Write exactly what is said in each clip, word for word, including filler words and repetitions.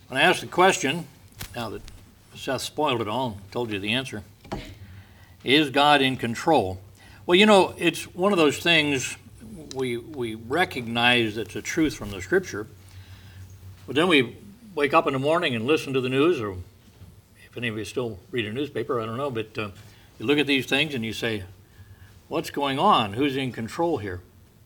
When I asked the question, now that Seth spoiled it all, told you the answer, is God in control? Well, you know, it's one of those things we we recognize that's a truth from the Scripture, but then we wake up in the morning and listen to the news, or if any of you still read a newspaper, I don't know, but uh, you look at these things and you say, what's going on? Who's in control here?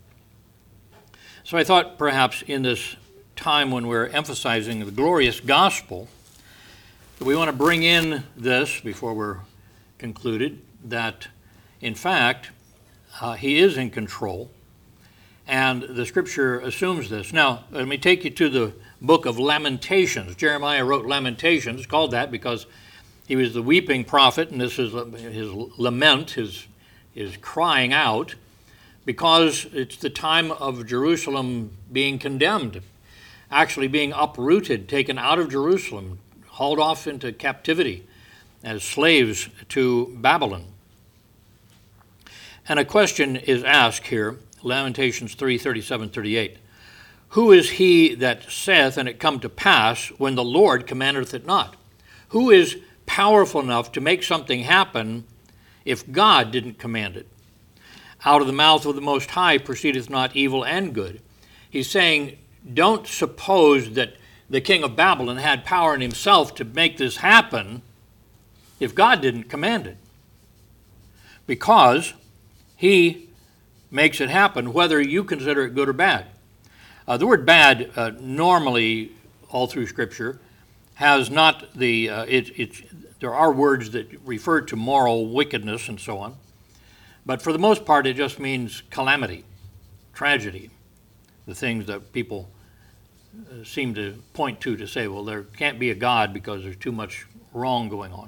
So I thought perhaps in this time when we're emphasizing the glorious gospel, that we want to bring in this before we're concluded, that in fact, uh, he is in control, and the Scripture assumes this. Now, let me take you to the book of Lamentations. Jeremiah wrote Lamentations, called that because he was the weeping prophet, and this is his lament, his, his crying out, because it's the time of Jerusalem being condemned, actually being uprooted, taken out of Jerusalem, hauled off into captivity as slaves to Babylon. And a question is asked here, Lamentations three, thirty-seven, thirty-eight. Who is he that saith, and it come to pass, when the Lord commandeth it not? Who is powerful enough to make something happen if God didn't command it? Out of the mouth of the Most High proceedeth not evil and good. He's saying, don't suppose that the king of Babylon had power in himself to make this happen if God didn't command it. Because he makes it happen, whether you consider it good or bad. Uh, the word bad, uh, normally, all through Scripture, has not the, uh, it, it, there are words that refer to moral wickedness and so on, but for the most part it just means calamity, tragedy, the things that people uh, seem to point to to say, well, there can't be a God because there's too much wrong going on.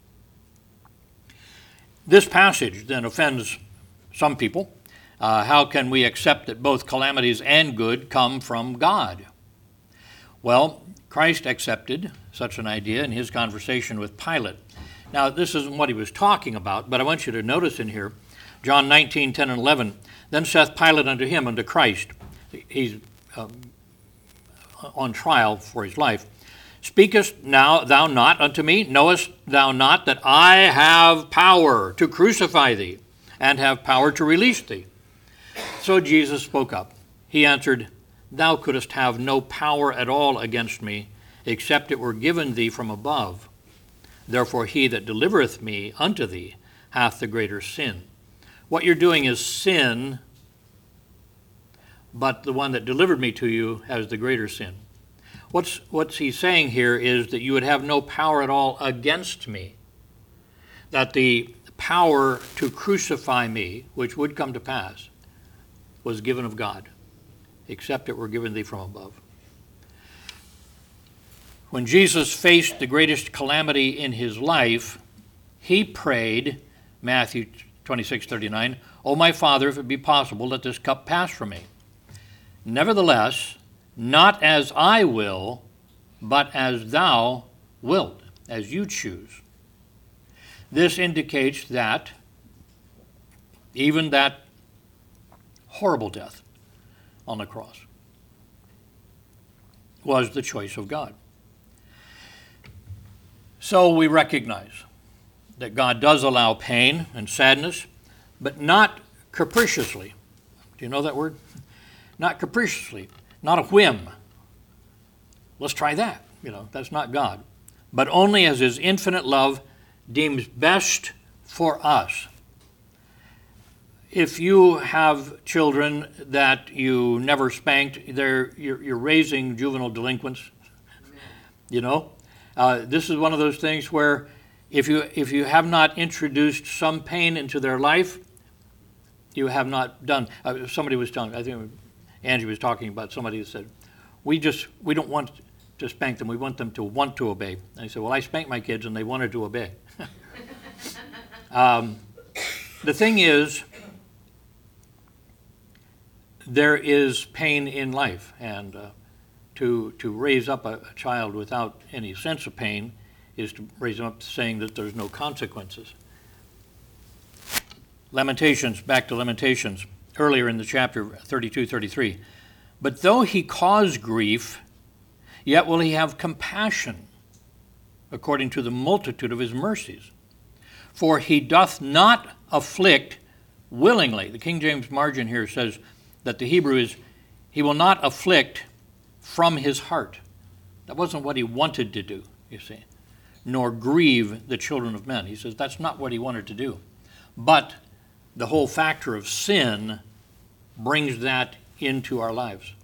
This passage then offends some people. Uh, how can we accept that both calamities and good come from God? Well, Christ accepted such an idea in his conversation with Pilate. Now, this isn't what he was talking about, but I want you to notice in here, John nineteen, ten and eleven, then saith Pilate unto him, unto Christ, he's um, on trial for his life, speakest now thou not unto me? Knowest thou not that I have power to crucify thee, and have power to release thee? So Jesus spoke up. He answered, Thou couldst have no power at all against me, except it were given thee from above. Therefore he that delivereth me unto thee hath the greater sin. What you're doing is sin, but the one that delivered me to you has the greater sin. What's, what's he saying here is that you would have no power at all against me, that the power to crucify me, which would come to pass, was given of God, except it were given thee from above. When Jesus faced the greatest calamity in his life, he prayed, Matthew twenty-six, thirty-nine, O my Father, if it be possible, let this cup pass from me. Nevertheless, not as I will, but as thou wilt, as you choose. This indicates that even that horrible death on the cross was the choice of God. So we recognize that God does allow pain and sadness, but not capriciously. Do you know that word? Not capriciously, not a whim. Let's try that. You know, that's not God. But only as his infinite love deems best for us. If you have children that you never spanked, they're, you're, you're raising juvenile delinquents. You know, uh, this is one of those things where if you if you have not introduced some pain into their life, you have not done. Uh, somebody was telling, I think Angie was talking about somebody who said, we just we don't want to spank them. We want them to want to obey. And I said, well, I spanked my kids and they wanted to obey. um, the thing is, there is pain in life, and uh, to to raise up a, a child without any sense of pain is to raise them up to saying that there's no consequences. Lamentations, back to Lamentations, earlier in the chapter thirty-two, thirty-three. But though he cause grief, yet will he have compassion according to the multitude of his mercies. For he doth not afflict willingly. The King James margin here says that the Hebrew is, he will not afflict from his heart. That wasn't what he wanted to do, you see. Nor grieve the children of men. He says that's not what he wanted to do. But the whole factor of sin brings that into our lives.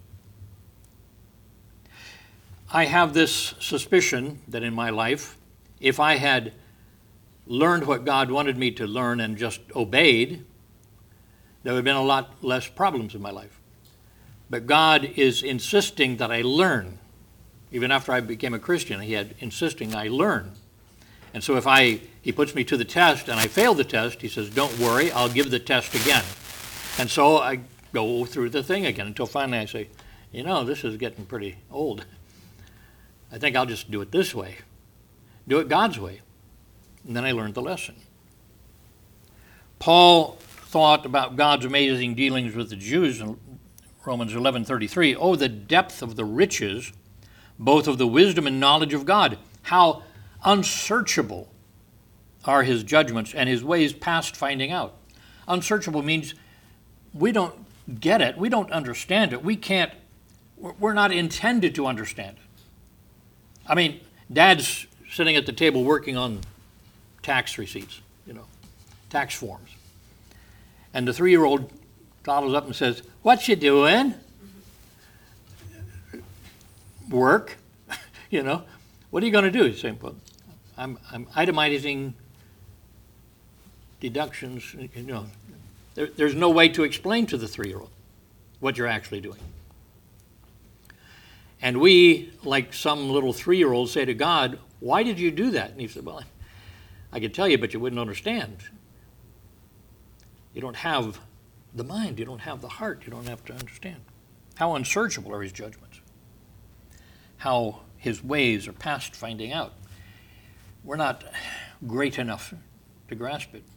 I have this suspicion that in my life, if I had learned what God wanted me to learn and just obeyed, there would have been a lot less problems in my life. But God is insisting that I learn. Even after I became a Christian, he had insisting I learn. And so if I, he puts me to the test and I fail the test, he says, don't worry, I'll give the test again. And so I go through the thing again until finally I say, you know, this is getting pretty old. I think I'll just do it this way. Do it God's way. And then I learned the lesson. Paul thought about God's amazing dealings with the Jews in Romans eleven thirty-three. Oh, the depth of the riches, both of the wisdom and knowledge of God. How unsearchable are his judgments and his ways past finding out. Unsearchable means we don't get it. We don't understand it. We can't, we're not intended to understand it. I mean, Dad's sitting at the table working on tax receipts, you know, tax forms. And the three-year-old toddles up and says, what you doing? Work, you know. What are you going to do? He's saying, well, I'm, I'm itemizing deductions, you know. There, there's no way to explain to the three-year-old what you're actually doing. And we, like some little three-year-olds, say to God, why did you do that? And he said, well, I could tell you, but you wouldn't understand. You don't have the mind. You don't have the heart. You don't have to understand. How unsearchable are his judgments. How his ways are past finding out. We're not great enough to grasp it.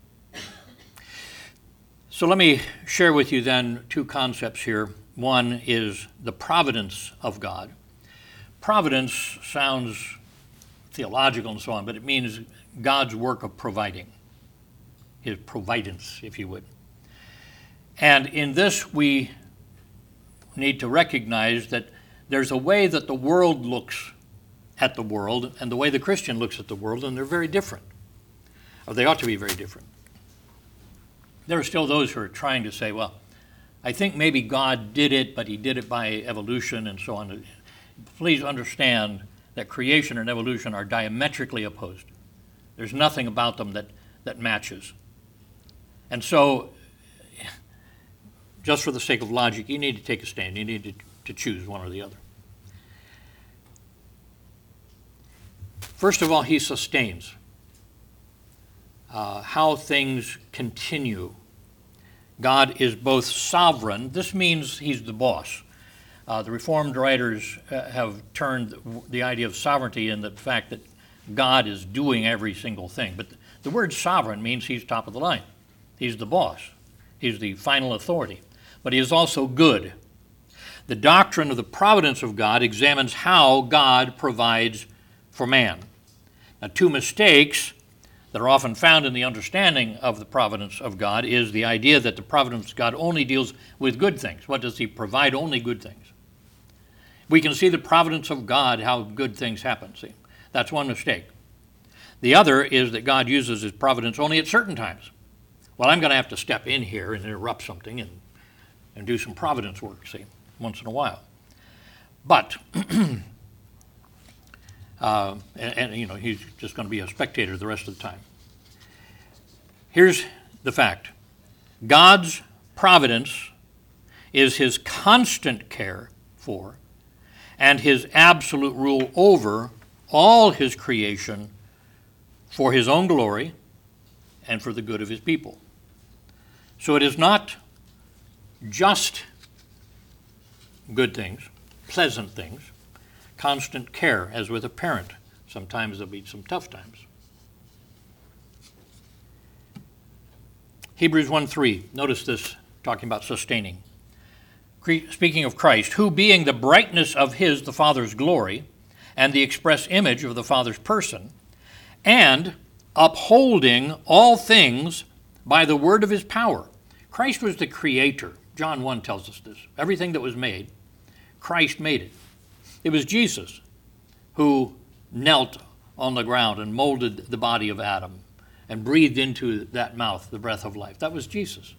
So let me share with you then two concepts here. One is the providence of God. Providence sounds theological and so on, but it means God's work of providing, his providence, if you would. And in this, we need to recognize that there's a way that the world looks at the world and the way the Christian looks at the world, and they're very different. Or they ought to be very different. There are still those who are trying to say, well, I think maybe God did it, but he did it by evolution and so on. Please understand that creation and evolution are diametrically opposed. There's nothing about them that, that matches. And so, just for the sake of logic, you need to take a stand. You need to, to choose one or the other. First of all, he sustains. Uh, how things continue. God is both sovereign. This means he's the boss. Uh, the Reformed writers uh, have turned the idea of sovereignty in the fact that God is doing every single thing. But the word sovereign means he's top of the line. He's the boss. He's the final authority. But he is also good. The doctrine of the providence of God examines how God provides for man. Now, two mistakes that are often found in the understanding of the providence of God is the idea that the providence of God only deals with good things. What does he provide? Only good things. We can see the providence of God, how good things happen. See, that's one mistake. The other is that God uses his providence only at certain times. Well, I'm going to have to step in here and interrupt something and, and do some providence work, see, once in a while. But Uh, and, and, you know, he's just going to be a spectator the rest of the time. Here's the fact. God's providence is his constant care for and his absolute rule over all his creation for his own glory and for the good of his people. So it is not just good things, pleasant things, constant care, as with a parent. Sometimes there'll be some tough times. Hebrews one three, notice this, talking about sustaining. speaking of Christ, who being the brightness of his, the Father's glory, and the express image of the Father's person, and upholding all things by the word of his power. Christ was the creator. John one tells us this. Everything that was made, Christ made it. It was Jesus who knelt on the ground and molded the body of Adam and breathed into that mouth the breath of life. That was Jesus.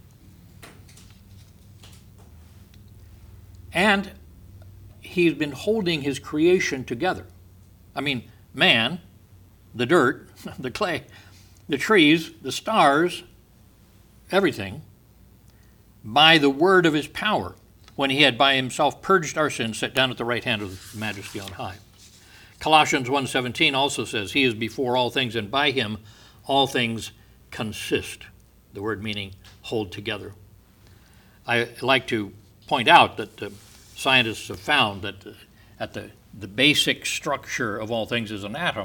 And he's been holding his creation together. I mean, man, the dirt, the clay, the trees, the stars, everything, by the word of his power, when he had by himself purged our sins, sat down at the right hand of the majesty on high. Colossians one seventeen also says, he is before all things, and by him all things consist. The word meaning hold together. I like to point out that uh, scientists have found that uh, at the, the basic structure of all things is an atom.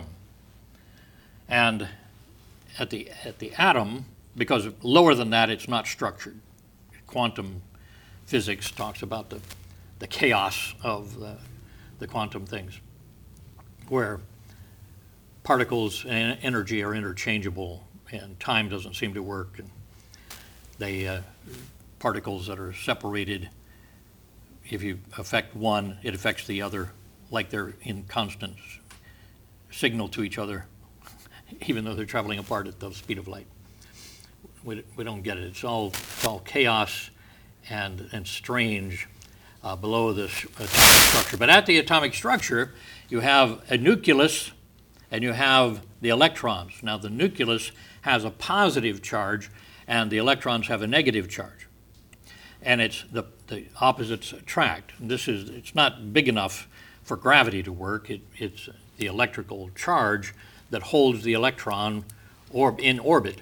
And at the, at the atom, because lower than that, it's not structured. Quantum physics talks about the, the chaos of the, the quantum things, where particles and energy are interchangeable and time doesn't seem to work. And they, uh, particles that are separated, if you affect one, it affects the other, like they're in constant signal to each other, even though they're traveling apart at the speed of light. We, we don't get it. It's all, it's all chaos and, and strange uh, below this atomic structure. But at the atomic structure, you have a nucleus and you have the electrons. Now, the nucleus has a positive charge and the electrons have a negative charge. And it's the, the opposites attract. This is, it's not big enough for gravity to work. It, it's the electrical charge that holds the electron or in orbit.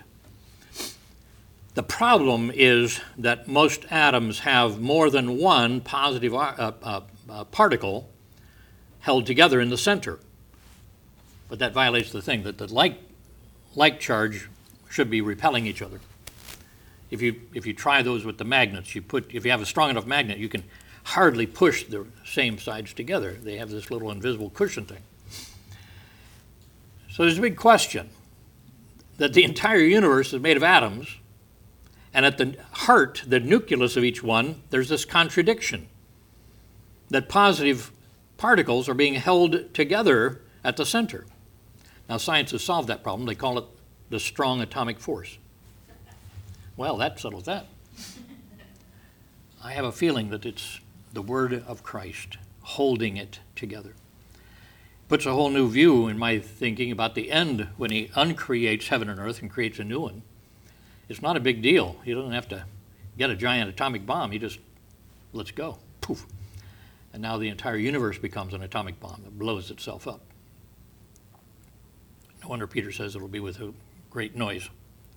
The problem is that most atoms have more than one positive uh, uh, uh, particle held together in the center. But that violates the thing that the like, like charge should be repelling each other. If you, if you try those with the magnets, you put, if you have a strong enough magnet, you can hardly push the same sides together. They have this little invisible cushion thing. So there's a big question that the entire universe is made of atoms, and at the heart, the nucleus of each one, there's this contradiction that positive particles are being held together at the center. Now, science has solved that problem. They call it the strong atomic force. Well, that settles that. I have a feeling that it's the word of Christ holding it together. Puts a whole new view in my thinking about the end when he uncreates heaven and earth and creates a new one. It's not a big deal. He doesn't have to get a giant atomic bomb. He just, let's go, poof. And now the entire universe becomes an atomic bomb that blows itself up. No wonder Peter says it'll be with a great noise.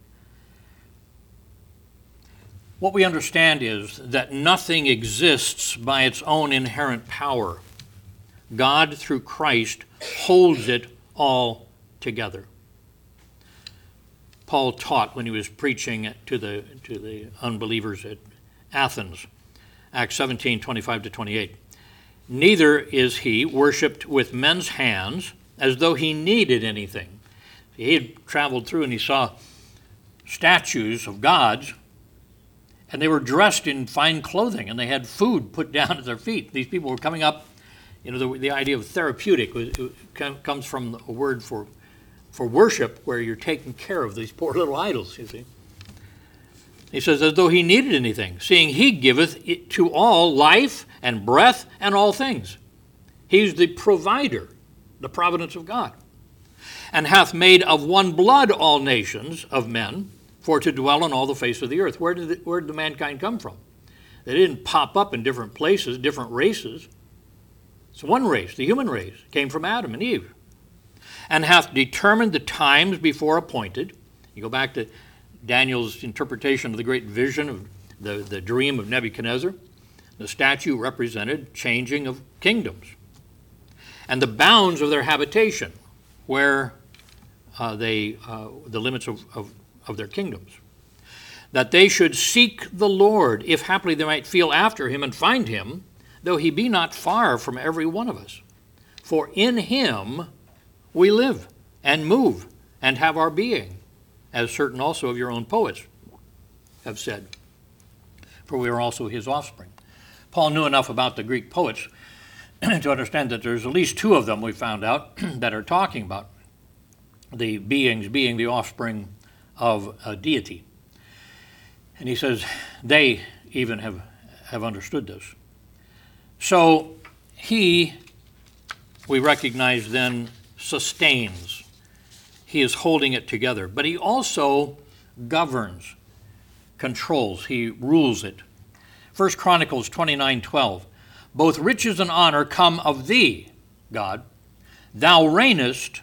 What we understand is that nothing exists by its own inherent power. God, through Christ, holds it all together. Paul taught when he was preaching to the, to the unbelievers at Athens, Acts seventeen, twenty-five to twenty-eight. Neither is he worshipped with men's hands as though he needed anything. He had traveled through and he saw statues of gods, and they were dressed in fine clothing, and they had food put down at their feet. These people were coming up, you know, the, the idea of therapeutic was, it comes from a word for, for worship, where you're taking care of these poor little idols, you see. He says, as though he needed anything, seeing he giveth it to all life and breath and all things. He's the provider, the providence of God. And hath made of one blood all nations of men, for to dwell on all the face of the earth. Where did the, where did the mankind come from? They didn't pop up in different places, different races. It's one race, the human race, came from Adam and Eve. And hath determined the times before appointed. You go back to Daniel's interpretation of the great vision of the, the dream of Nebuchadnezzar. The statue represented changing of kingdoms. And the bounds of their habitation, where uh, they, uh, the limits of, of, of their kingdoms. that they should seek the Lord, if haply they might feel after him and find him, though he be not far from every one of us. For in him we live and move and have our being, as certain also of your own poets have said, for we are also his offspring. Paul knew enough about the Greek poets to understand that there's at least two of them we found out that are talking about the beings being the offspring of a deity. And he says they even have, have understood this. So he, we recognize then, sustains. He is holding it together. But he also governs, controls. He rules it. First Chronicles twenty-nine twelve. Both riches and honor come of thee, God. Thou reignest,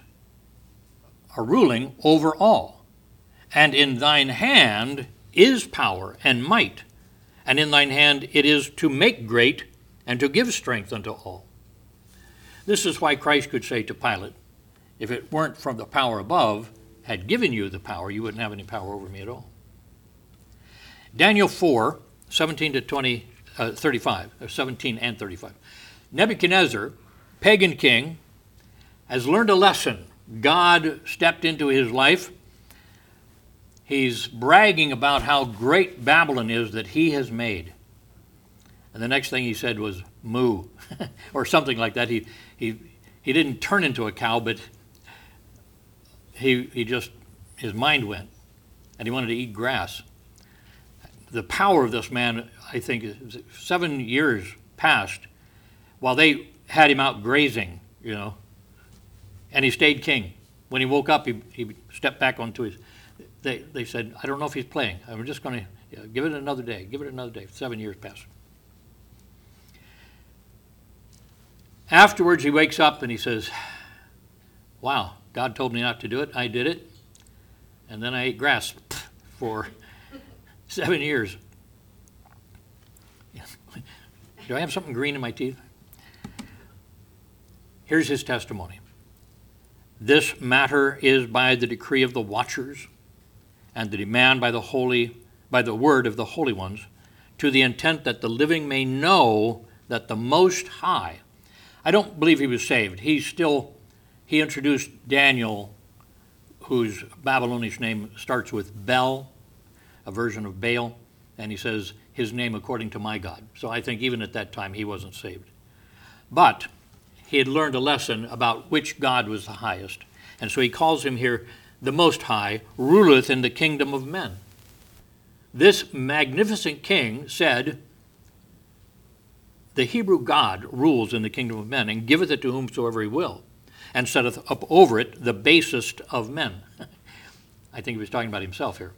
or ruling, over all. And in thine hand is power and might. And in thine hand it is to make great and to give strength unto all. This is why Christ could say to Pilate, if it weren't from the power above had given you the power, you wouldn't have any power over me at all. Daniel four, seventeen to twenty, uh, thirty-five, or seventeen and thirty-five. Nebuchadnezzar, pagan king, has learned a lesson. God stepped into his life. He's bragging about how great Babylon is that he has made. And the next thing he said was, moo, or something like that. He, he, he didn't turn into a cow, but he, he just, his mind went, and he wanted to eat grass. The power of this man, I think, is seven years passed while they had him out grazing, you know, and he stayed king. When he woke up, he, he stepped back onto his, they, they said, I don't know if he's playing. I'm just going to yeah, give it another day, give it another day. Seven years passed. Afterwards, he wakes up and he says, wow, God told me not to do it. I did it. And then I ate grass for seven years. Do I have something green in my teeth? Here's his testimony. This matter is by the decree of the watchers and the demand by the holy, by the word of the holy ones, to the intent that the living may know that the Most High. I don't believe he was saved. He still, he introduced Daniel, whose Babylonish name starts with Bel, a version of Baal, and he says, his name according to my God. So I think even at that time he wasn't saved. But he had learned a lesson about which God was the highest. And so he calls him here, the Most High, ruleth in the kingdom of men. This magnificent king said, the Hebrew God rules in the kingdom of men, and giveth it to whomsoever he will, and setteth up over it the basest of men. I think he was talking about himself here.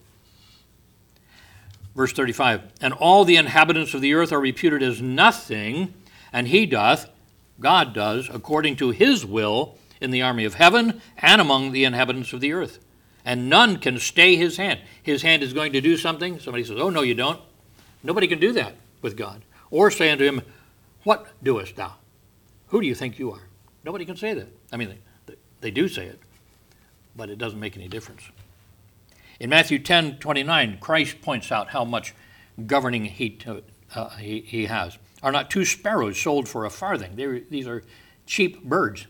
Verse thirty-five, and all the inhabitants of the earth are reputed as nothing, and he doth, God does, according to his will in the army of heaven and among the inhabitants of the earth. And none can stay his hand. His hand is going to do something. Somebody says, oh, no, you don't. Nobody can do that with God. Or say unto him, what doest thou? Who do you think you are? Nobody can say that. I mean, they, they do say it, but it doesn't make any difference. In Matthew ten twenty-nine, Christ points out how much governing he, uh, he, he has. Are not two sparrows sold for a farthing? They, these are cheap birds.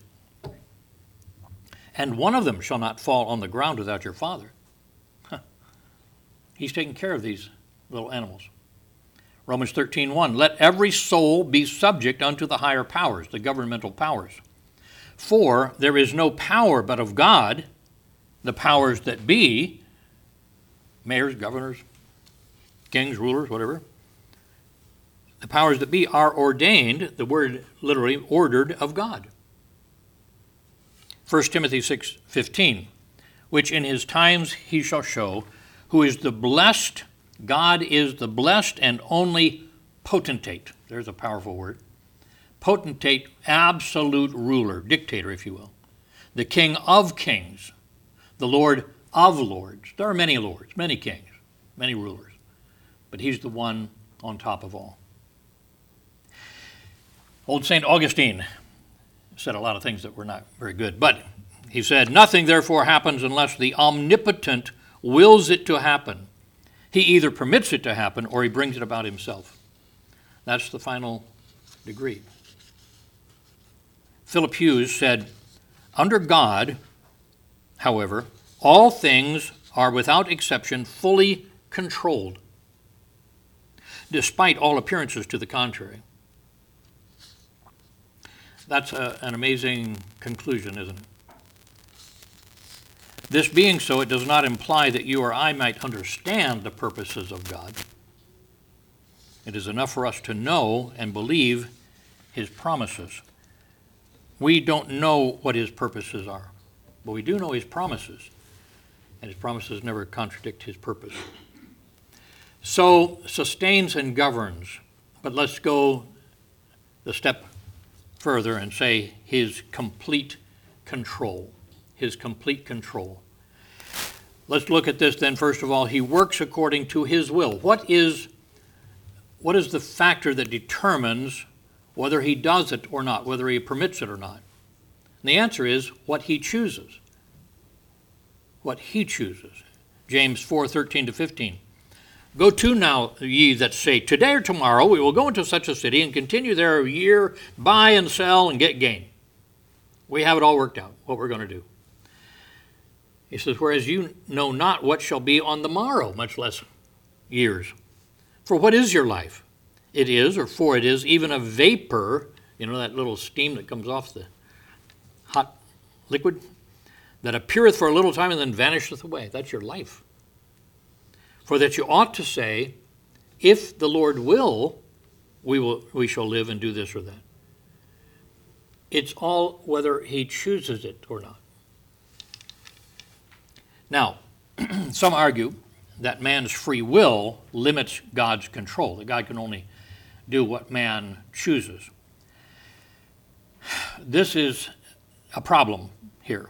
And one of them shall not fall on the ground without your Father. Huh. He's taking care of these little animals. Romans thirteen one, let every soul be subject unto the higher powers, the governmental powers. For there is no power but of God, the powers that be, mayors, governors, kings, rulers, whatever. The powers that be are ordained, the word literally, ordered of God. First Timothy six fifteen, which in his times he shall show, who is the blessed, God is the blessed and only potentate. There's a powerful word. Potentate, absolute ruler, dictator, if you will. The King of kings, the Lord of lords. There are many lords, many kings, many rulers, but he's the one on top of all. Old Saint Augustine said a lot of things that were not very good, but he said, nothing therefore happens unless the omnipotent wills it to happen. He either permits it to happen or he brings it about himself. That's the final degree. Philip Hughes said, under God, however, all things are without exception fully controlled, despite all appearances to the contrary. That's a, an amazing conclusion, isn't it? This being so, it does not imply that you or I might understand the purposes of God. It is enough for us to know and believe his promises. We don't know what his purposes are, but we do know his promises, and his promises never contradict his purpose. So, sustains and governs, but let's go the step further and say his complete control. His complete control. Let's look at this then. First of all, he works according to his will. What is, what is the factor that determines whether he does it or not, whether he permits it or not? And the answer is what he chooses. What he chooses. James four, thirteen to fifteen. Go to now, ye that say, today or tomorrow we will go into such a city and continue there a year, buy and sell and get gain. We have it all worked out, what we're going to do. He says, whereas you know not what shall be on the morrow, much less years. For what is your life? It is, or for it is, even a vapor, you know, that little steam that comes off the hot liquid, that appeareth for a little time and then vanisheth away. That's your life. For that you ought to say, if the Lord will, we will, we shall live and do this or that. It's all whether he chooses it or not. Now, some argue that man's free will limits God's control, that God can only do what man chooses. This is a problem here.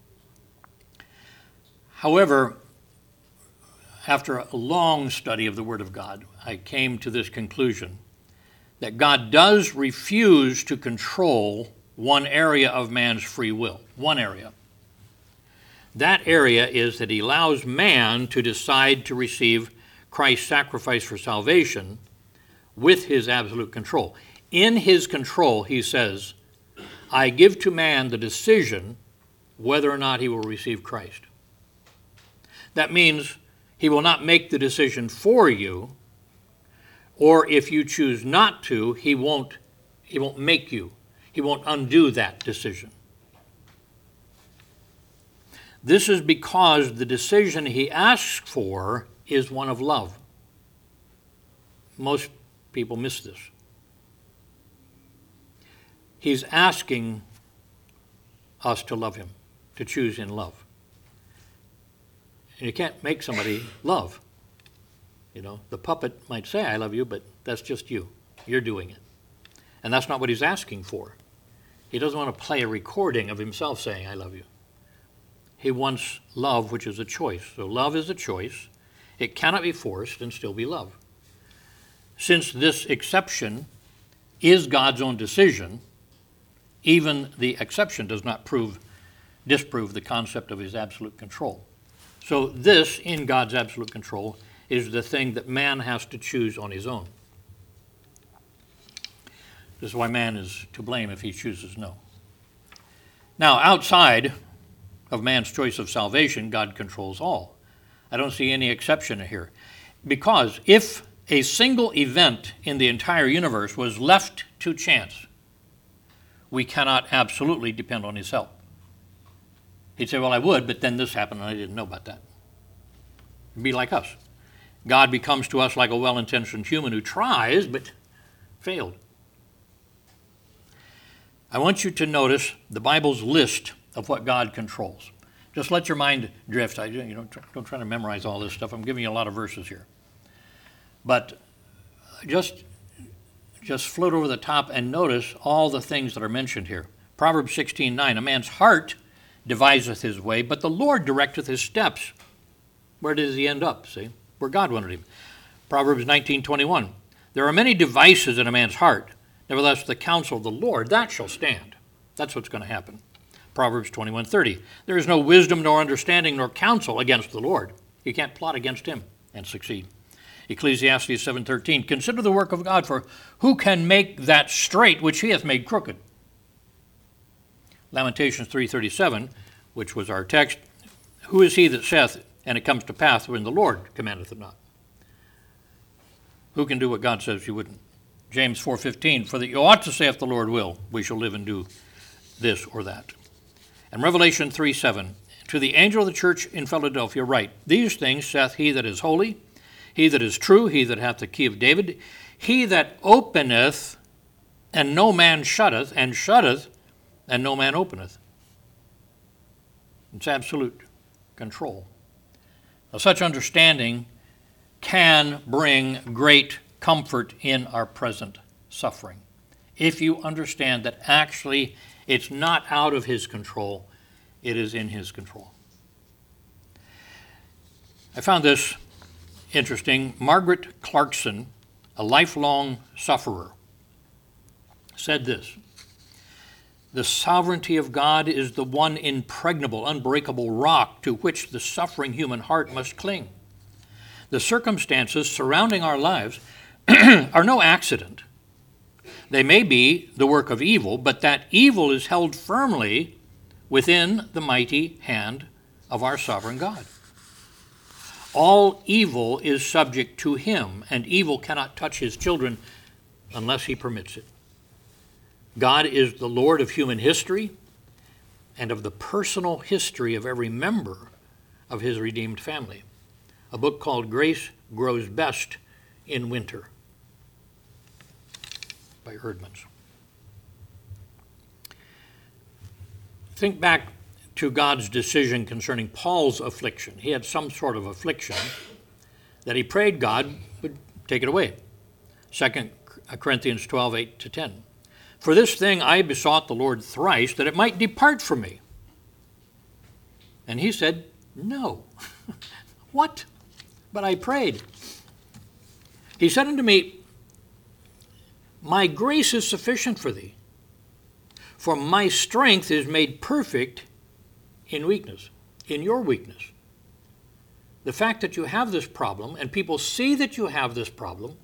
However, after a long study of the Word of God, I came to this conclusion that God does refuse to control one area of man's free will, one area. That area is that he allows man to decide to receive Christ's sacrifice for salvation with his absolute control. In his control, he says, I give to man the decision whether or not he will receive Christ. That means he will not make the decision for you, or if you choose not to, he won't, he won't make you. He won't undo that decision. This is because the decision he asks for is one of love. Most people miss this. He's asking us to love him, to choose in love. And you can't make somebody love. You know, the puppet might say, I love you, but that's just you. You're doing it. And that's not what he's asking for. He doesn't want to play a recording of himself saying, I love you. He wants love, which is a choice. So love is a choice. It cannot be forced and still be love. Since this exception is God's own decision, even the exception does not prove, disprove the concept of his absolute control. So this, in God's absolute control, is the thing that man has to choose on his own. This is why man is to blame if he chooses no. Now, outside of man's choice of salvation, God controls all. I don't see any exception here. Because if a single event in the entire universe was left to chance, we cannot absolutely depend on his help. He'd say, well, I would, but then this happened and I didn't know about that. It'd be like us. God becomes to us like a well-intentioned human who tries, but failed. I want you to notice the Bible's list of what God controls. Just let your mind drift. I, you know, don't try to memorize all this stuff. I'm giving you a lot of verses here. But just, just float over the top and notice all the things that are mentioned here. Proverbs sixteen nine, a man's heart deviseth his way, but the Lord directeth his steps. Where does he end up, see? Where God wanted him. Proverbs nineteen twenty-one, there are many devices in a man's heart. Nevertheless, the counsel of the Lord, that shall stand. That's what's going to happen. Proverbs twenty-one thirty, there is no wisdom nor understanding nor counsel against the Lord. You can't plot against him and succeed. Ecclesiastes seven thirteen, consider the work of God, for who can make that straight which he hath made crooked? Lamentations three thirty-seven, which was our text, who is he that saith, and it comes to pass when the Lord commandeth it not? Who can do what God says you wouldn't? James four fifteen, for that you ought to say, if the Lord will, we shall live and do this or that. And Revelation three seven, to the angel of the church in Philadelphia write, these things saith he that is holy, he that is true, he that hath the key of David, he that openeth, and no man shutteth, and shutteth, and no man openeth. It's absolute control. Now, such understanding can bring great comfort in our present suffering, if you understand that actually it's not out of his control, it is in his control. I found this interesting. Margaret Clarkson, a lifelong sufferer, said this: the sovereignty of God is the one impregnable, unbreakable rock to which the suffering human heart must cling. The circumstances surrounding our lives are no accident. They may be the work of evil, but that evil is held firmly within the mighty hand of our sovereign God. All evil is subject to him, and evil cannot touch his children unless he permits it. God is the Lord of human history and of the personal history of every member of his redeemed family. A book called Grace Grows Best in Winter by Erdmans. Think back to God's decision concerning Paul's affliction. He had some sort of affliction that he prayed God would take it away. Second Corinthians twelve, eight to ten. For this thing I besought the Lord thrice, that it might depart from me. And he said, no. What? But I prayed. He said unto me, my grace is sufficient for thee, for my strength is made perfect in weakness, in your weakness. The fact that you have this problem, and people see that you have this problem,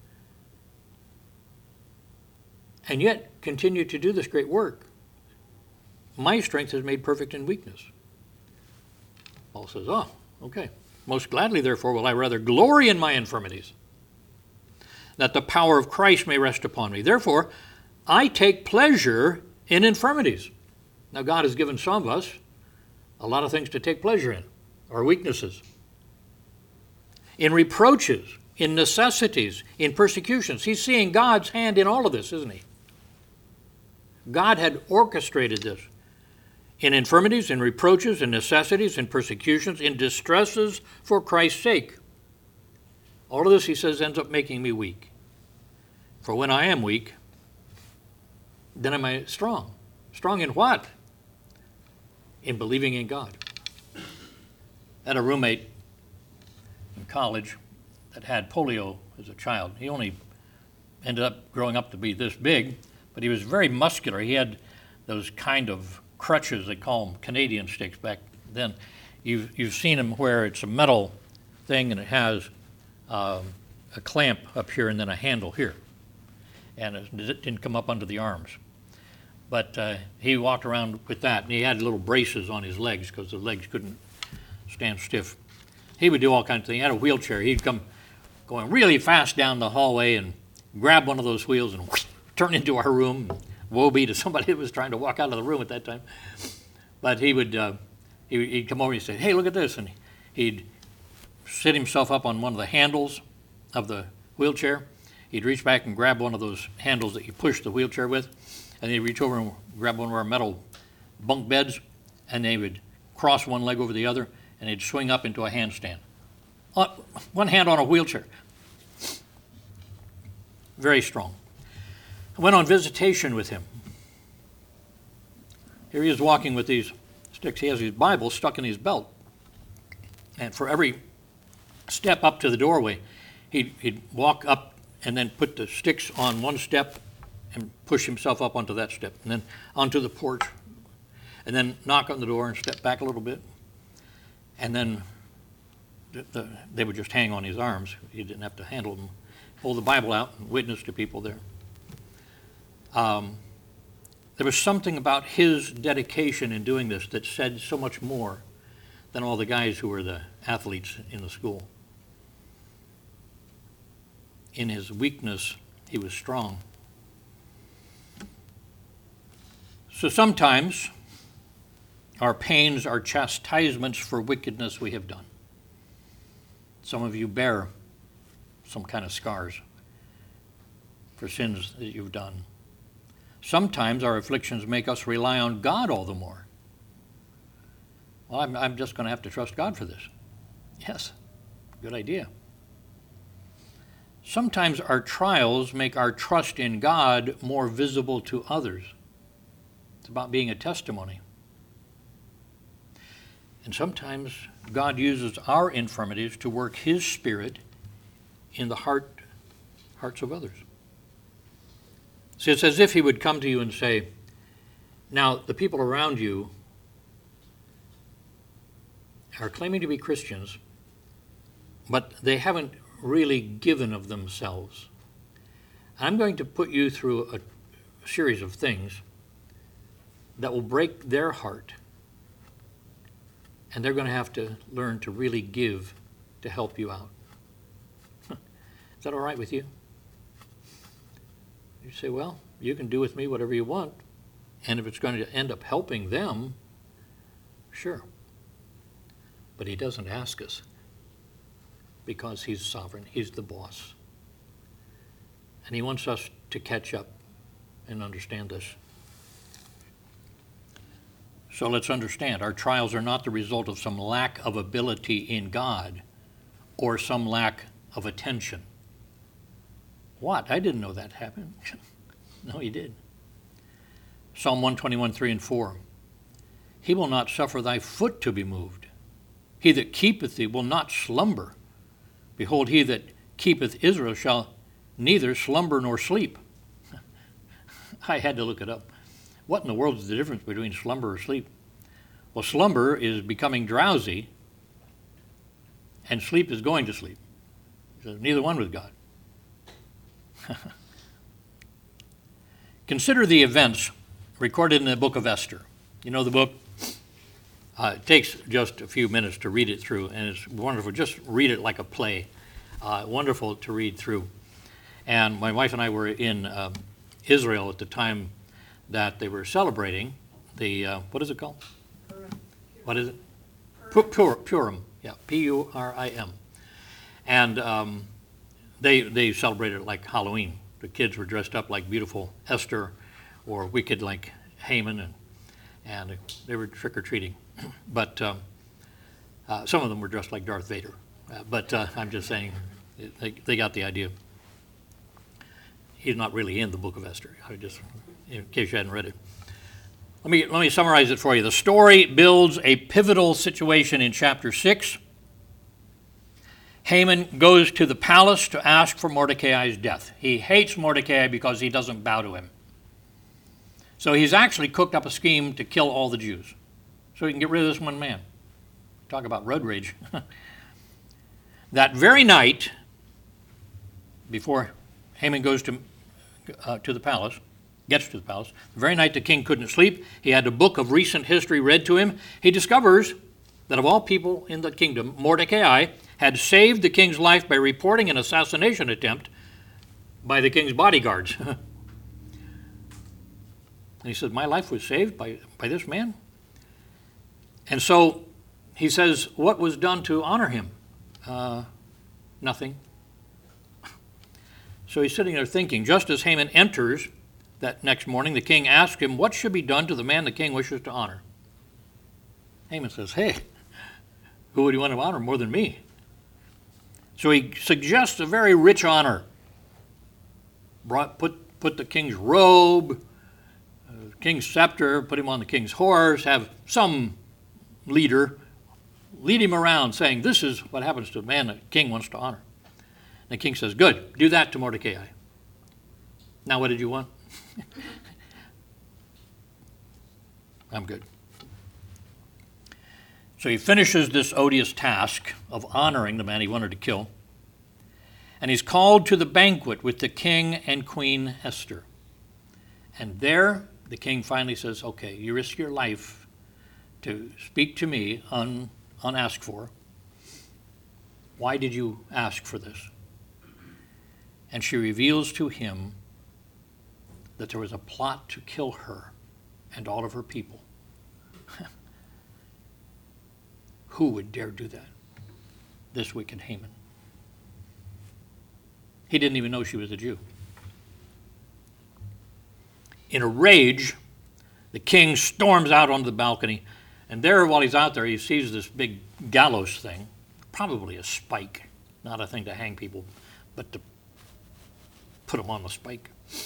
and yet continue to do this great work, my strength is made perfect in weakness. Paul says, oh, okay. Most gladly, therefore, will I rather glory in my infirmities, that the power of Christ may rest upon me. Therefore, I take pleasure in infirmities. Now, God has given some of us a lot of things to take pleasure in, our weaknesses, in reproaches, in necessities, in persecutions. He's seeing God's hand in all of this, isn't he? God had orchestrated this in infirmities, in reproaches, in necessities, in persecutions, in distresses for Christ's sake. All of this, he says, ends up making me weak. For when I am weak, then am I strong. Strong in what? In believing in God. I had a roommate in college that had polio as a child. He only ended up growing up to be this big, but he was very muscular. He had those kind of crutches, they call them Canadian sticks back then. You've, you've seen them where it's a metal thing and it has um, a clamp up here and then a handle here. And it didn't come up under the arms. But uh, he walked around with that, and he had little braces on his legs because the legs couldn't stand stiff. He would do all kinds of things. He had a wheelchair. He'd come going really fast down the hallway and grab one of those wheels and whoosh, turn into our room. Woe be to somebody that was trying to walk out of the room at that time. But he would uh, he, he'd come over and he'd say, hey, look at this. And he'd sit himself up on one of the handles of the wheelchair. He'd reach back and grab one of those handles that you push the wheelchair with, and then he'd reach over and grab one of our metal bunk beds, and they would cross one leg over the other, and he'd swing up into a handstand. Uh, one hand on a wheelchair. Very strong. I went on visitation with him. Here he is walking with these sticks. He has his Bible stuck in his belt. And for every step up to the doorway, he'd, he'd walk up and then put the sticks on one step and push himself up onto that step, and then onto the porch, and then knock on the door and step back a little bit, and then the, the, they would just hang on his arms. He didn't have to handle them. Hold the Bible out and witness to people there. Um, there was something about his dedication in doing this that said so much more than all the guys who were the athletes in the school. In his weakness, he was strong. So sometimes our pains are chastisements for wickedness we have done. Some of you bear some kind of scars for sins that you've done. Sometimes our afflictions make us rely on God all the more. Well, I'm, I'm just going to have to trust God for this. Yes, good idea. Sometimes our trials make our trust in God more visible to others. It's about being a testimony. And sometimes God uses our infirmities to work His Spirit in the heart, hearts of others. So it's as if He would come to you and say, now the people around you are claiming to be Christians, but they haven't really given of themselves. I'm going to put you through a series of things that will break their heart, and they're going to have to learn to really give to help you out. Is that all right with you? You say, well, you can do with me whatever you want, and if it's going to end up helping them, sure. But He doesn't ask us because He's sovereign. He's the boss. And He wants us to catch up and understand this. So let's understand, our trials are not the result of some lack of ability in God or some lack of attention. What? I didn't know that happened. No, He did. Psalm one twenty-one, three and four. He will not suffer thy foot to be moved. He that keepeth thee will not slumber. Behold, he that keepeth Israel shall neither slumber nor sleep. I had to look it up. What in the world is the difference between slumber or sleep? Well, slumber is becoming drowsy, and sleep is going to sleep. So neither one with God. Consider the events recorded in the book of Esther. You know the book? Uh, it takes just a few minutes to read it through, and it's wonderful. Just read it like a play. Uh, wonderful to read through. And my wife and I were in uh, Israel at the time that they were celebrating the, uh, what is it called? Purim. What is it? Purim. Pur- Purim, yeah, P U R I M. And um, they they celebrated it like Halloween. The kids were dressed up like beautiful Esther or wicked like Haman, and, and they were trick-or-treating. But um, uh, some of them were dressed like Darth Vader. Uh, but uh, I'm just saying, they, they got the idea. He's not really in the book of Esther. I just, in case you hadn't read it. Let me, let me summarize it for you. The story builds a pivotal situation in chapter six. Haman goes to the palace to ask for Mordecai's death. He hates Mordecai because he doesn't bow to him. So he's actually cooked up a scheme to kill all the Jews, so he can get rid of this one man. Talk about road rage. That very night, before Haman goes to, uh, to the palace, gets to the palace, the very night the king couldn't sleep, he had a book of recent history read to him. He discovers that of all people in the kingdom, Mordecai had saved the king's life by reporting an assassination attempt by the king's bodyguards. And he said, my life was saved by, by this man? And so he says, what was done to honor him? Uh, nothing. So he's sitting there thinking. Just as Haman enters that next morning, the king asks him, what should be done to the man the king wishes to honor? Haman says, hey, who would you want to honor more than me? So he suggests a very rich honor. Brought, put, put the king's robe, uh, king's scepter, put him on the king's horse, have some leader lead him around saying, this is what happens to a man the king wants to honor. And the king says, good, do that to Mordecai. Now what did you want? I'm good. So he finishes this odious task of honoring the man he wanted to kill, and he's called to the banquet with the king and Queen Esther. And there, the king finally says, okay, you risk your life to speak to me un, unasked for. Why did you ask for this? And she reveals to him that there was a plot to kill her and all of her people. Who would dare do that? This wicked Haman. He didn't even know she was a Jew. In a rage, the king storms out onto the balcony, and there, while he's out there, he sees this big gallows thing, probably a spike, not a thing to hang people, but to put them on the spike.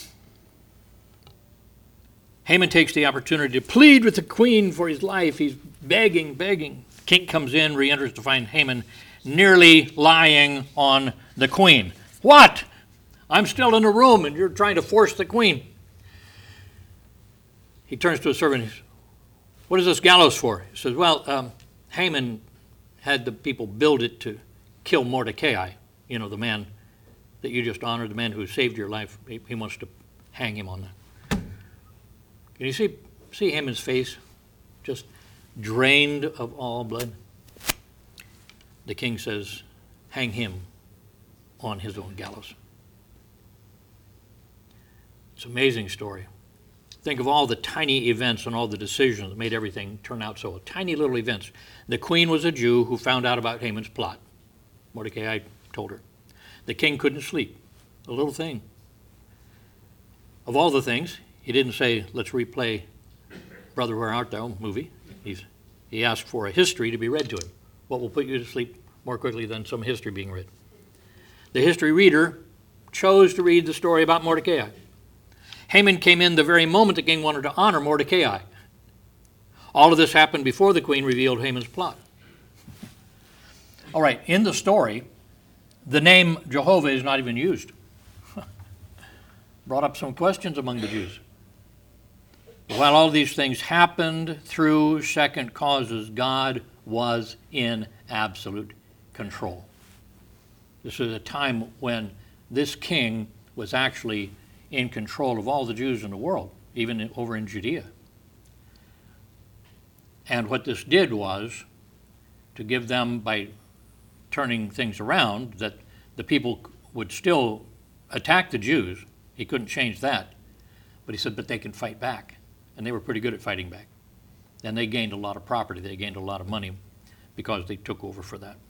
Haman takes the opportunity to plead with the queen for his life. He's begging, begging. King comes in, re-enters to find Haman nearly lying on the queen. What? I'm still in the room and you're trying to force the queen. He turns to a servant and says, what is this gallows for? He says, well, um, Haman had the people build it to kill Mordecai, you know, the man that you just honored, the man who saved your life. He, he wants to hang him on that. Can you see, see Haman's face? Just drained of all blood. The king says, hang him on his own gallows. It's an amazing story. Think of all the tiny events and all the decisions that made everything turn out so. Tiny little events. The queen was a Jew who found out about Haman's plot. Mordecai told her. The king couldn't sleep. A little thing. Of all the things, he didn't say, let's replay Brother, Where Art Thou movie. He's, he asked for a history to be read to him. What will put you to sleep more quickly than some history being read? The history reader chose to read the story about Mordecai. Haman came in the very moment the king wanted to honor Mordecai. All of this happened before the queen revealed Haman's plot. All right, in the story, the name Jehovah is not even used. Brought up some questions among the Jews. While all these things happened through second causes, God was in absolute control. This is a time when this king was actually in control of all the Jews in the world, even over in Judea. And what this did was to give them, by turning things around, that the people would still attack the Jews. He couldn't change that. But he said, but they can fight back. And they were pretty good at fighting back. And they gained a lot of property. They gained a lot of money because they took over for that.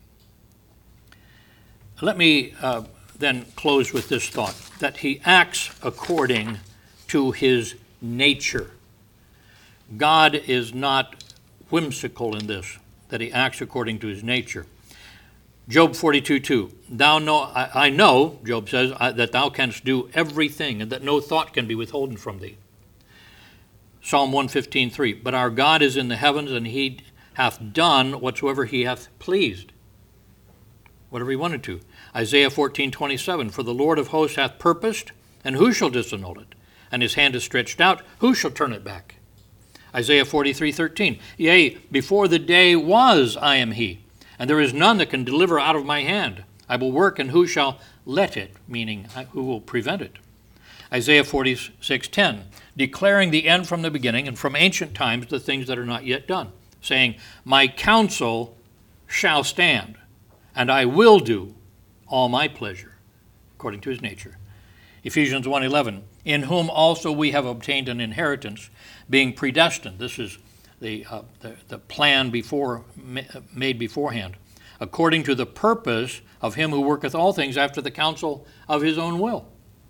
Let me uh, then close with this thought, that he acts according to his nature. God is not whimsical in this, that he acts according to his nature. Job forty-two two, thou know, I, I know, Job says, I, that thou canst do everything, and that no thought can be withholden from thee. Psalm one fifteen three, but our God is in the heavens, and he hath done whatsoever he hath pleased, whatever he wanted to. Isaiah fourteen twenty-seven, for the Lord of hosts hath purposed, and who shall disannul it? And his hand is stretched out, who shall turn it back? Isaiah forty-three thirteen, yea, before the day was, I am he, and there is none that can deliver out of my hand. I will work, and who shall let it, meaning who will prevent it? Isaiah forty-six ten, declaring the end from the beginning, and from ancient times the things that are not yet done, saying, my counsel shall stand, and I will do all my pleasure, according to his nature. Ephesians one eleven, in whom also we have obtained an inheritance, being predestined. This is the, uh, the, the plan before made beforehand, according to the purpose of him who worketh all things after the counsel of his own will.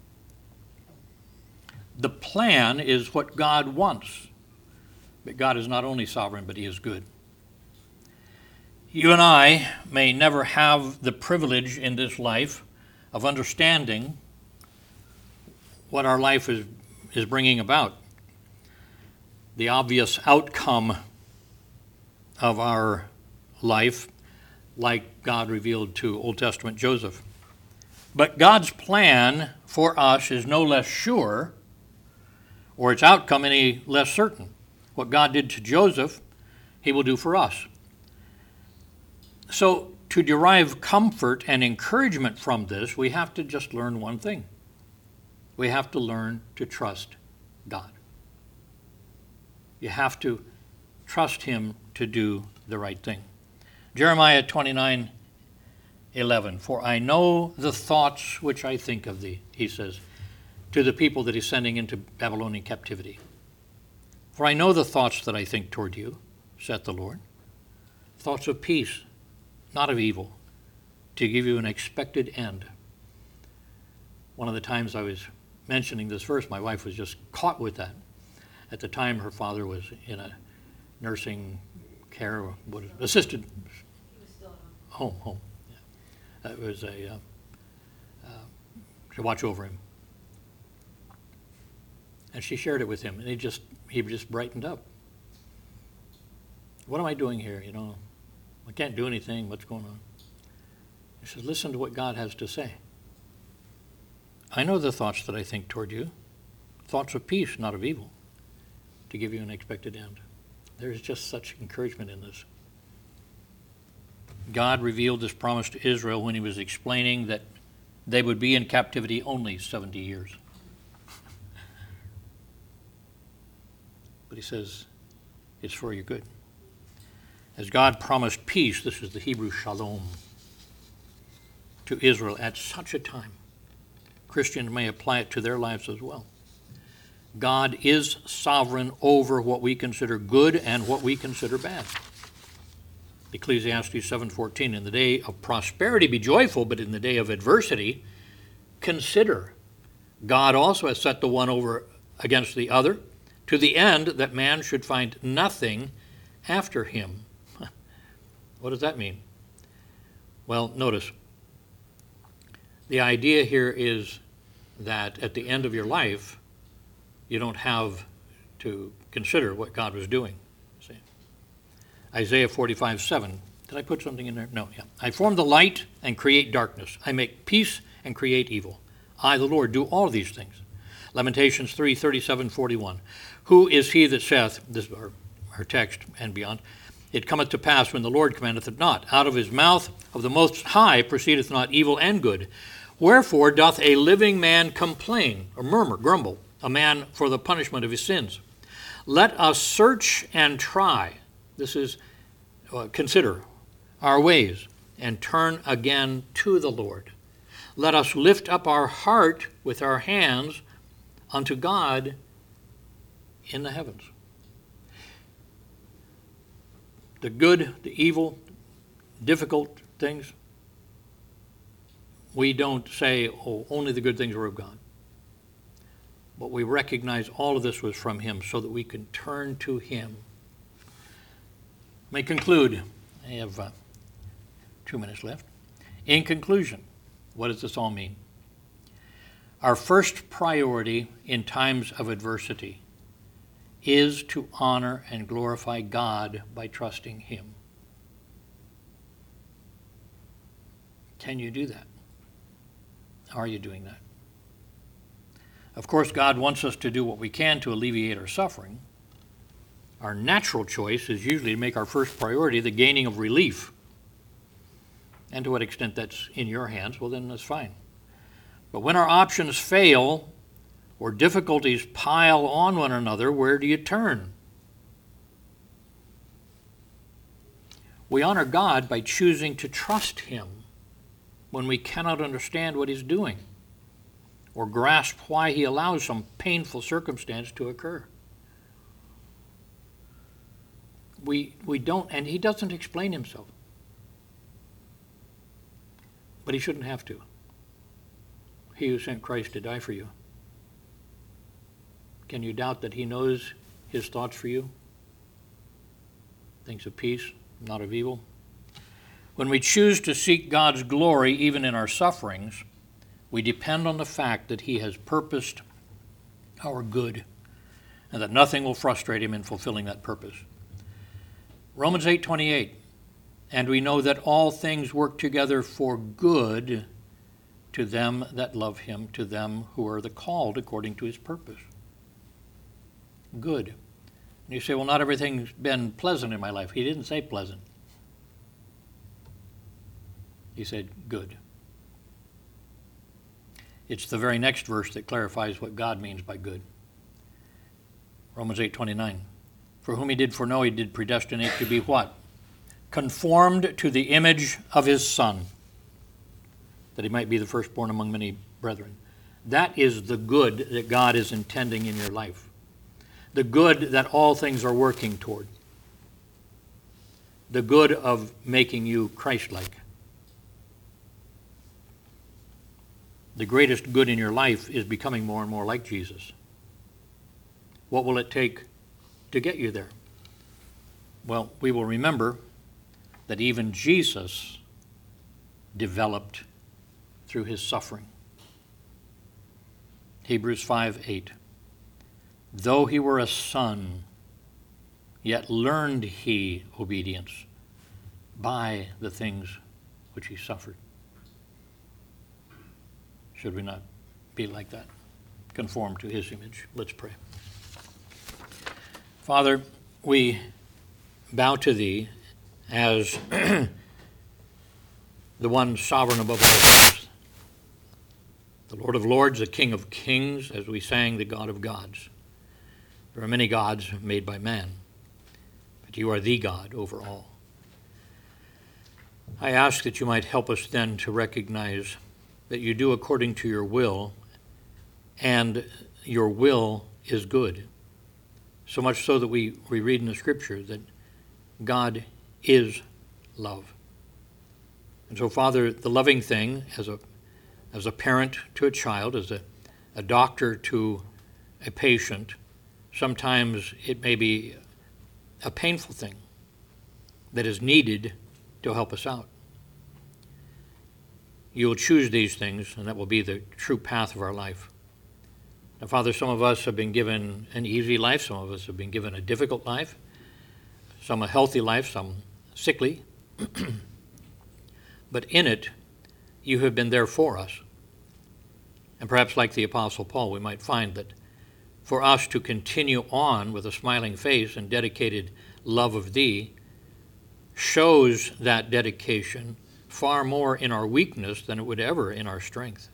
The plan is what God wants. But God is not only sovereign, but he is good. You and I may never have the privilege in this life of understanding what our life is, is bringing about, the obvious outcome of our life, like God revealed to Old Testament Joseph. But God's plan for us is no less sure, or its outcome any less certain. What God did to Joseph, he will do for us. So to derive comfort and encouragement from this, we have to just learn one thing. We have to learn to trust God. You have to trust him to do the right thing. Jeremiah twenty-nine eleven, for I know the thoughts which I think of thee, he says, to the people that he's sending into Babylonian captivity. For I know the thoughts that I think toward you, saith the Lord, thoughts of peace, not of evil, to give you an expected end. One of the times I was mentioning this verse, my wife was just caught with that. At the time, her father was in a nursing care, what is, assisted He was still at home. Home, home. Yeah. It was a uh, uh, to watch over him, and she shared it with him, and he just he just brightened up. What am I doing here? You know, I can't do anything. What's going on? He says, listen to what God has to say. I know the thoughts that I think toward you, thoughts of peace, not of evil, to give you an expected end. There's just such encouragement in this. God revealed this promise to Israel when he was explaining that they would be in captivity only seventy years. But he says, it's for your good. As God promised peace, this is the Hebrew shalom, to Israel at such a time, Christians may apply it to their lives as well. God is sovereign over what we consider good and what we consider bad. Ecclesiastes seven fourteen, in the day of prosperity be joyful, but in the day of adversity consider. God also has set the one over against the other, to the end that man should find nothing after him. What does that mean? Well, notice, the idea here is that at the end of your life, you don't have to consider what God was doing. See? Isaiah forty-five seven. Did I put something in there? No, yeah. I form the light and create darkness. I make peace and create evil. I, the Lord, do all these things. Lamentations three thirty-seven forty-one. Who is he that saith, this is our, our text and beyond, it cometh to pass when the Lord commandeth it not. Out of his mouth of the Most High proceedeth not evil and good. Wherefore doth a living man complain, or murmur, grumble, a man for the punishment of his sins? Let us search and try, this is, uh, consider our ways, and turn again to the Lord. Let us lift up our heart with our hands unto God in the heavens. The good, the evil, difficult things, we don't say, oh, only the good things are of God. But we recognize all of this was from him so that we can turn to him. Let me conclude. I have uh, two minutes left. In conclusion, what does this all mean? Our first priority in times of adversity is to honor and glorify God by trusting him. Can you do that? Are you doing that? Of course, God wants us to do what we can to alleviate our suffering. Our natural choice is usually to make our first priority the gaining of relief. And to what extent that's in your hands, well, then that's fine. But when our options fail or difficulties pile on one another, where do you turn? We honor God by choosing to trust him when we cannot understand what he's doing or grasp why he allows some painful circumstance to occur. We, we don't, and he doesn't explain himself. But he shouldn't have to. He who sent Christ to die for you. Can you doubt that he knows his thoughts for you? Things of peace, not of evil. When we choose to seek God's glory even in our sufferings, we depend on the fact that he has purposed our good and that nothing will frustrate him in fulfilling that purpose. Romans eight twenty-eight, and we know that all things work together for good to them that love him, to them who are the called according to his purpose. Good. And you say, well, not everything's been pleasant in my life. He didn't say pleasant. He said, good. It's the very next verse that clarifies what God means by good. Romans eight twenty-nine. For whom he did foreknow, he did predestinate to be what? Conformed to the image of his Son, that he might be the firstborn among many brethren. That is the good that God is intending in your life. The good that all things are working toward. The good of making you Christ-like. The greatest good in your life is becoming more and more like Jesus. What will it take to get you there? Well, we will remember that even Jesus developed through his suffering. Hebrews five eight. Though he were a son, yet learned he obedience by the things which he suffered. Should we not be like that? Conform to his image. Let's pray. Father, we bow to thee as the one sovereign above all things, the Lord of lords, the King of kings, as we sang, the God of gods. There are many gods made by man, but you are the God over all. I ask that you might help us then to recognize that you do according to your will, and your will is good. So much so that we, we read in the Scripture that God is love. And so, Father, the loving thing as a as a parent to a child, as a, a doctor to a patient, sometimes it may be a painful thing that is needed to help us out. You will choose these things, and that will be the true path of our life. Now, Father, some of us have been given an easy life. Some of us have been given a difficult life. Some a healthy life, some sickly. But in it, you have been there for us. And perhaps like the Apostle Paul, we might find that for us to continue on with a smiling face and dedicated love of thee shows that dedication far more in our weakness than it would ever in our strength.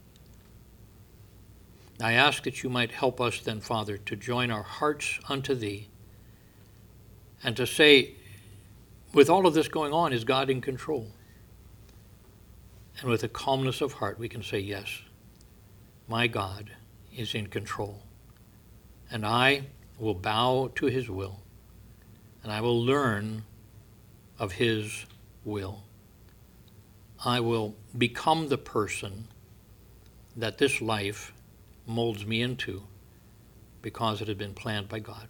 I ask that you might help us then, Father, to join our hearts unto thee and to say, with all of this going on, is God in control? And with a calmness of heart, we can say, yes, my God is in control. And I will bow to his will, and I will learn of his will. I will become the person that this life molds me into because it had been planned by God.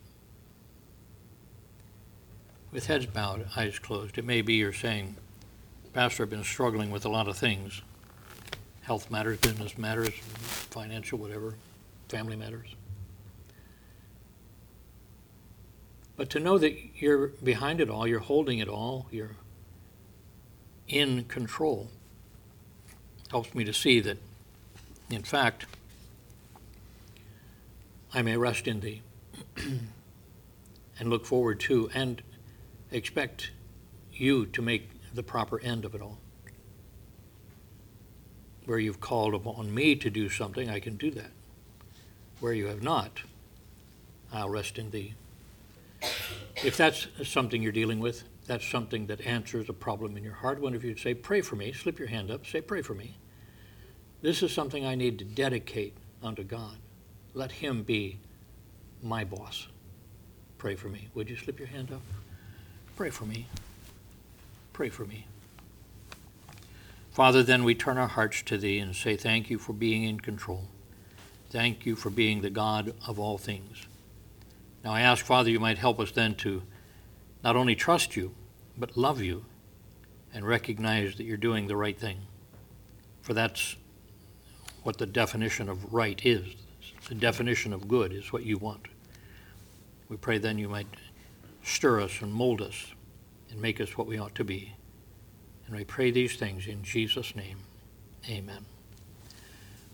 With heads bowed, eyes closed, it may be you're saying, Pastor, I've been struggling with a lot of things. Health matters, business matters, financial, whatever, family matters. But to know that you're behind it all, you're holding it all, you're in control, helps me to see that, in fact, I may rest in thee and look forward to and expect you to make the proper end of it all. Where you've called upon me to do something, I can do that. Where you have not, I'll rest in thee. If that's something you're dealing with, that's something that answers a problem in your heart, one of you would say, pray for me, slip your hand up, say, pray for me. This is something I need to dedicate unto God. Let him be my boss. Pray for me. Would you slip your hand up? Pray for me. Pray for me. Father, then we turn our hearts to thee and say thank you for being in control. Thank you for being the God of all things. Now I ask, Father, you might help us then to not only trust you, but love you and recognize that you're doing the right thing. For that's what the definition of right is. The definition of good is what you want. We pray then you might stir us and mold us and make us what we ought to be. And we pray these things in Jesus' name. Amen.